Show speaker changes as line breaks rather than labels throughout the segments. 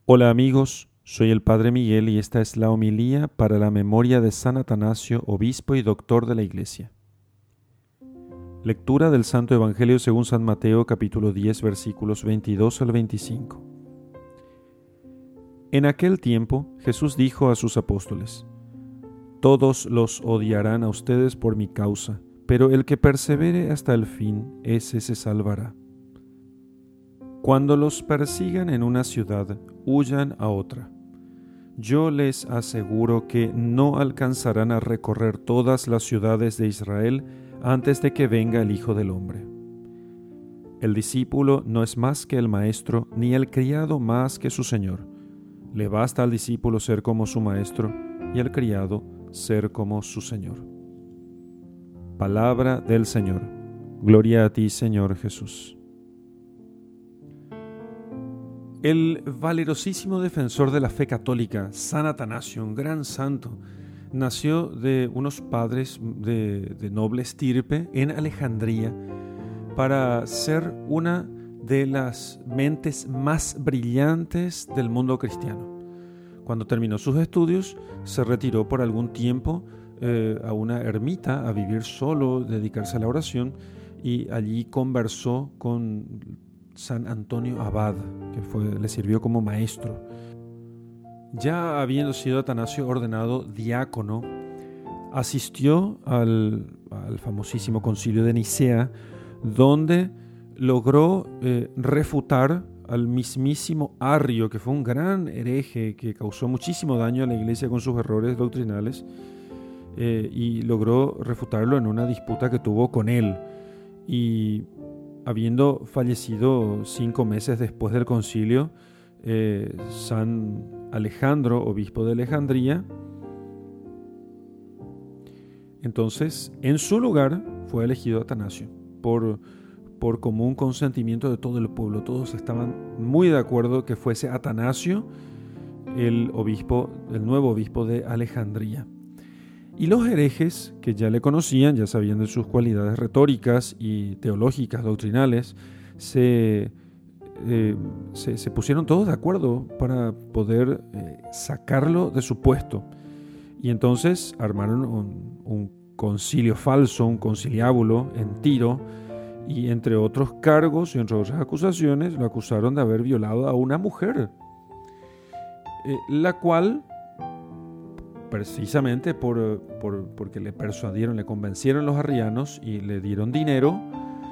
Hola amigos, soy el Padre Miguel y esta es la homilía para la memoria de San Atanasio, obispo y doctor de la Iglesia. Lectura del Santo Evangelio según San Mateo, capítulo 10, versículos 22 al 25. En aquel tiempo Jesús dijo a sus apóstoles: Todos los odiarán a ustedes por mi causa, pero el que persevere hasta el fin, ese se salvará. Cuando los persigan en una ciudad, huyan a otra. Yo les aseguro que no alcanzarán a recorrer todas las ciudades de Israel antes de que venga el Hijo del Hombre. El discípulo no es más que el maestro, ni el criado más que su señor. Le basta al discípulo ser como su maestro y al criado ser como su señor. Palabra del Señor. Gloria a ti, Señor Jesús. El valerosísimo defensor de la fe católica, San Atanasio, un gran santo, nació de unos padres de noble estirpe en Alejandría para ser una de las mentes más brillantes del mundo cristiano. Cuando terminó sus estudios, se retiró por algún tiempo a una ermita a vivir solo, dedicarse a la oración, y allí conversó con San Antonio Abad, que le sirvió como maestro. Ya habiendo sido Atanasio ordenado diácono, asistió al famosísimo concilio de Nicea, donde logró refutar al mismísimo Arrio, que fue un gran hereje que causó muchísimo daño a la iglesia con sus errores doctrinales, y logró refutarlo en una disputa que tuvo con él. Y habiendo fallecido 5 meses después del concilio, San Alejandro, obispo de Alejandría, entonces en su lugar fue elegido Atanasio por común consentimiento de todo el pueblo. Todos estaban muy de acuerdo que fuese Atanasio el nuevo obispo de Alejandría. Y los herejes, que ya le conocían, ya sabían de sus cualidades retóricas y teológicas, doctrinales, se pusieron todos de acuerdo para poder sacarlo de su puesto. Y entonces armaron un concilio falso, un conciliábulo en Tiro, y entre otros cargos y entre otras acusaciones, lo acusaron de haber violado a una mujer, la cual, precisamente porque le persuadieron, le convencieron los arrianos y le dieron dinero,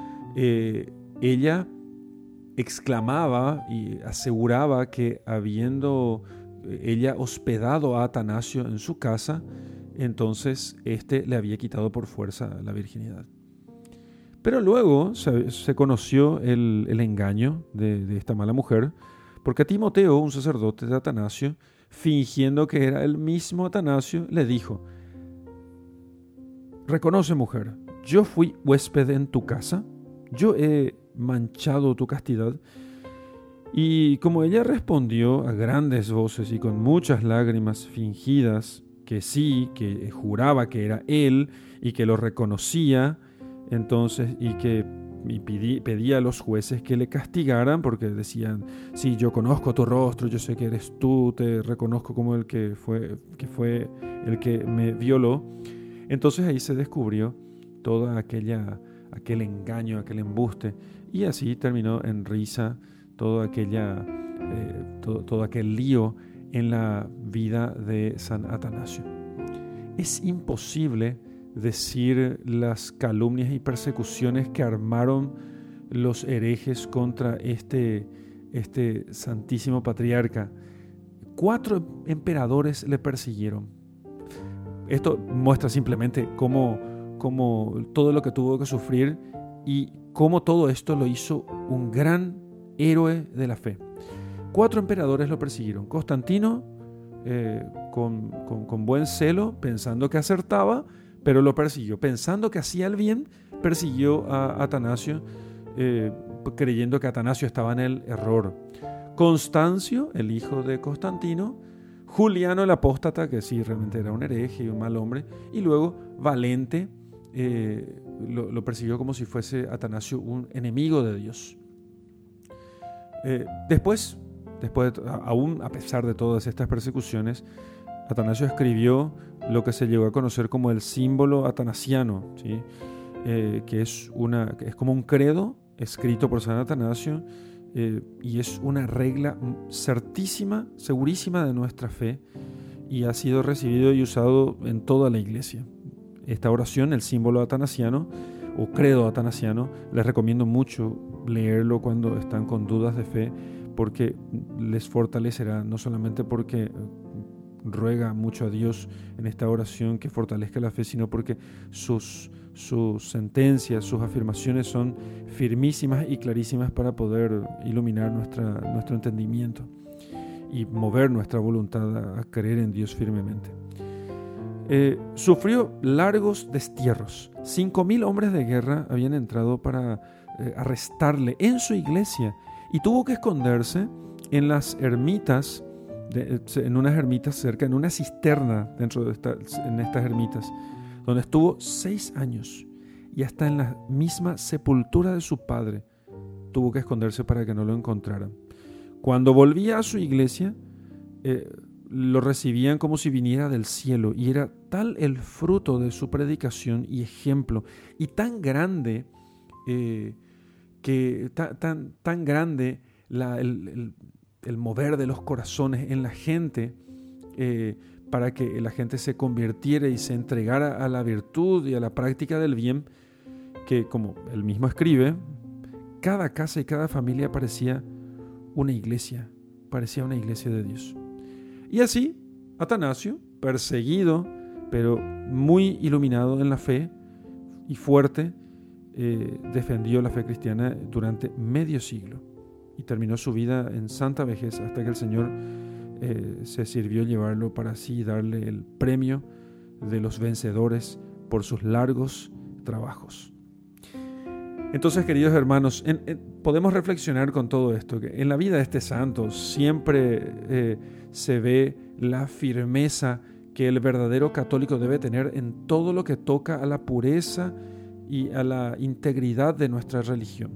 ella exclamaba y aseguraba que habiendo ella hospedado a Atanasio en su casa, entonces le había quitado por fuerza la virginidad. Pero luego se conoció el engaño de esta mala mujer, porque a Timoteo, un sacerdote de Atanasio, fingiendo que era el mismo Atanasio, le dijo: Reconoce, mujer, yo fui huésped en tu casa, yo he manchado tu castidad. Y como ella respondió a grandes voces y con muchas lágrimas fingidas que sí, que juraba que era él y que lo reconocía, entonces, pedía a los jueces que le castigaran, porque decían: sí, yo conozco tu rostro, yo sé que eres tú, te reconozco como el que fue el que me violó. Entonces ahí se descubrió todo aquel engaño, aquel embuste, y así terminó en risa todo aquel lío en la vida de San Atanasio. Es imposible decir las calumnias y persecuciones que armaron los herejes contra este santísimo patriarca. 4 emperadores le persiguieron. Esto muestra simplemente cómo todo lo que tuvo que sufrir y cómo todo esto lo hizo un gran héroe de la fe. 4 emperadores lo persiguieron. Constantino, con buen celo, pensando que acertaba, pero lo persiguió. Pensando que hacía el bien, persiguió a Atanasio, creyendo que Atanasio estaba en el error. Constancio, el hijo de Constantino. Juliano el apóstata, que sí, realmente era un hereje y un mal hombre. Y luego Valente lo persiguió como si fuese Atanasio un enemigo de Dios. Después aún a pesar de todas estas persecuciones, Atanasio escribió lo que se llegó a conocer como el símbolo atanasiano, ¿sí? Que es como un credo escrito por San Atanasio, y es una regla certísima, segurísima de nuestra fe, y ha sido recibido y usado en toda la Iglesia. Esta oración, el símbolo atanasiano o credo atanasiano, les recomiendo mucho leerlo cuando están con dudas de fe, porque les fortalecerá, no solamente porque ruega mucho a Dios en esta oración que fortalezca la fe, sino porque sus sentencias, sus afirmaciones son firmísimas y clarísimas para poder iluminar nuestro entendimiento y mover nuestra voluntad a creer en Dios firmemente. Sufrió largos destierros. 5.000 hombres de guerra habían entrado para arrestarle en su iglesia, y tuvo que esconderse en las ermitas, en unas ermitas cerca, en una cisterna en estas ermitas, donde estuvo 6 años, y hasta en la misma sepultura de su padre tuvo que esconderse para que no lo encontraran. Cuando volvía a su iglesia, lo recibían como si viniera del cielo, y era tal el fruto de su predicación y ejemplo, y tan grande tan grande el mover de los corazones en la gente, para que la gente se convirtiera y se entregara a la virtud y a la práctica del bien, que, como él mismo escribe, cada casa y cada familia parecía una iglesia de Dios. Y así, Atanasio, perseguido, pero muy iluminado en la fe y fuerte, defendió la fe cristiana durante medio siglo y terminó su vida en santa vejez, hasta que el Señor se sirvió llevarlo para así darle el premio de los vencedores por sus largos trabajos. Entonces, queridos hermanos, podemos reflexionar con todo esto, que en la vida de este santo siempre se ve la firmeza que el verdadero católico debe tener en todo lo que toca a la pureza y a la integridad de nuestra religión.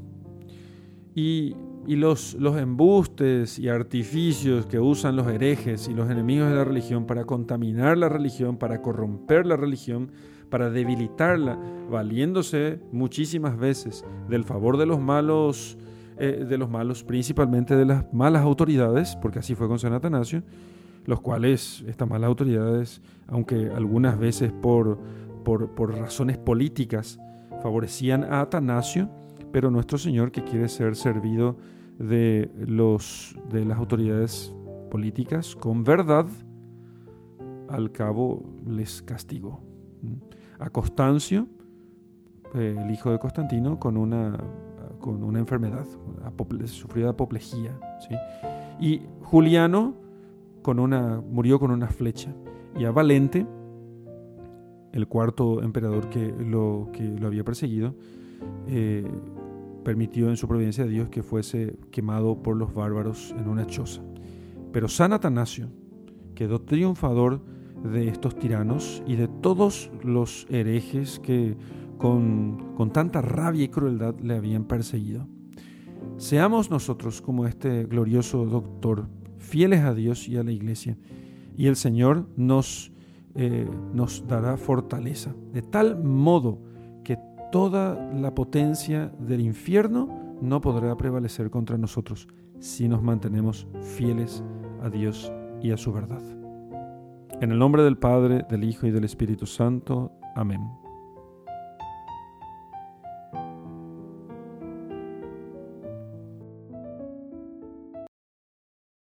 Y los embustes y artificios que usan los herejes y los enemigos de la religión para contaminar la religión, para corromper la religión, para debilitarla, valiéndose muchísimas veces del favor de los malos, principalmente de las malas autoridades, porque así fue con San Atanasio, los cuales, estas malas autoridades, aunque algunas veces por razones políticas, favorecían a Atanasio, pero nuestro Señor, que quiere ser servido de las autoridades políticas con verdad, al cabo les castigó. A Constancio, el hijo de Constantino, con una enfermedad, sufrió de apoplejía, ¿sí? Y Juliano murió con una flecha. Y a Valente, el cuarto emperador que lo había perseguido, permitió en su providencia de Dios que fuese quemado por los bárbaros en una choza. Pero San Atanasio quedó triunfador de estos tiranos y de todos los herejes que con tanta rabia y crueldad le habían perseguido. Seamos nosotros como este glorioso doctor, fieles a Dios y a la Iglesia, y el Señor nos dará fortaleza, de tal modo que toda la potencia del infierno no podrá prevalecer contra nosotros si nos mantenemos fieles a Dios y a su verdad. En el nombre del Padre, del Hijo y del Espíritu Santo. Amén.